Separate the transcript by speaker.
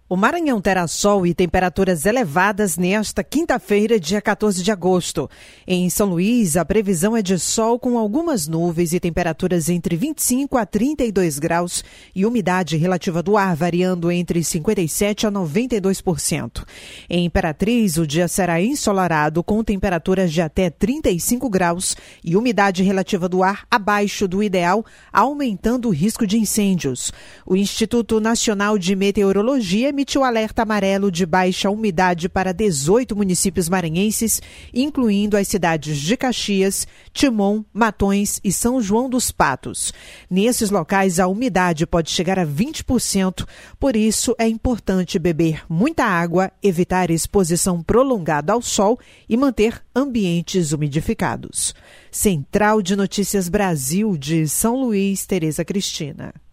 Speaker 1: O Maranhão terá sol e temperaturas elevadas nesta quinta-feira, dia 14 de agosto. Em São Luís, a previsão é de sol com algumas nuvens e temperaturas entre 25 a 32 graus e umidade relativa do ar variando entre 57% a 92%. Em Imperatriz, o dia será ensolarado com temperaturas de até 35 graus e umidade relativa do ar abaixo do ideal, aumentando o risco de incêndios. O Instituto Nacional de Meteorologia emitiu alerta amarelo de baixa umidade para 18 municípios maranhenses, incluindo as cidades de Caxias, Timon, Matões e São João dos Patos. Nesses locais, a umidade pode chegar a 20%, por isso é importante beber muita água, evitar exposição prolongada ao sol e manter ambientes umidificados. Central de Notícias Brasil de São Luís, Tereza Cristina.